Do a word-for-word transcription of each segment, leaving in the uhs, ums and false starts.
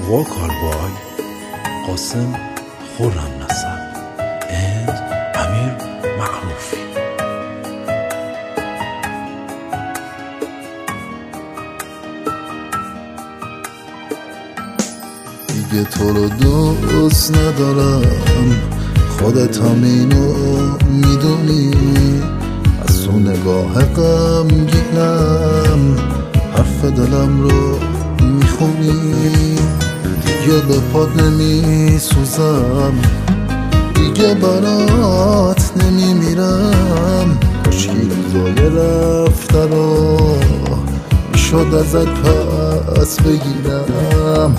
وکال بای قاسم خرم نسب and امیر معروفی. دیگه تو رو دوست ندارم، خودت هم اینو میدونی، از تو نگاه غمگینم حرف دلم رو میخونی. دیگه به پاد نمیسوزم، دیگه برات نمیمیرم، کاشکی روزای رفته رو میشد ازت پس بگیرم.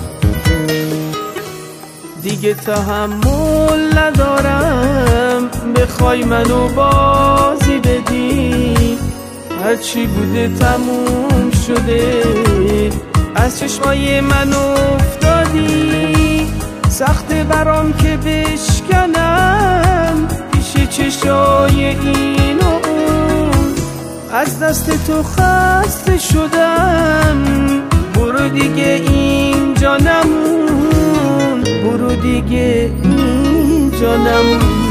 دیگه تحمل ندارم بخوای منو بازی بدی، هرچی بوده تموم شده، از چشمای من افتادی. سخته برام که بشکنم پیش چشای این و اون، از دست تو خسته شدم، برو دیگه اینجا نمون، برو دیگه اینجا نمون.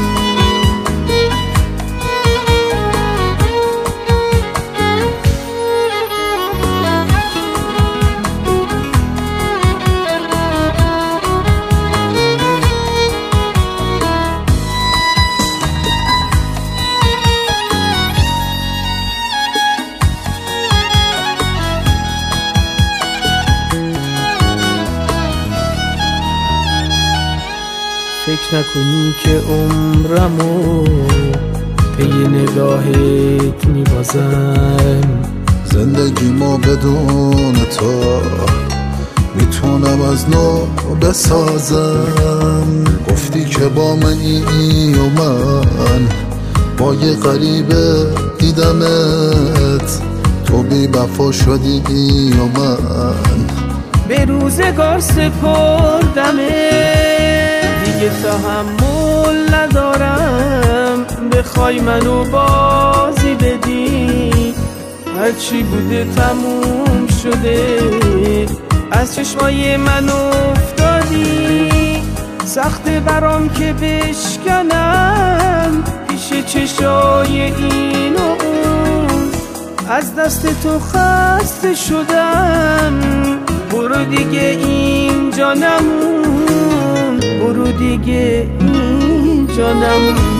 فکر نکنی که عمرمو پی نگاهت میبازم، زندگی ما بدون تو میتونم از نو بسازم. گفتی که با منی و من با یه غریبه دیدمت، تو بی وفا شدی و من به روزگار سپردمت. دیگه تحمل ندارم بخوای منو بازی بدی، هرچی بوده تموم شده، از چشمای من افتادی. سخته برام که بشکنم پیش چشای این و اون، از دست تو خسته شدم، برو دیگه اینجا نمون، برو دیگه اینجا نمون.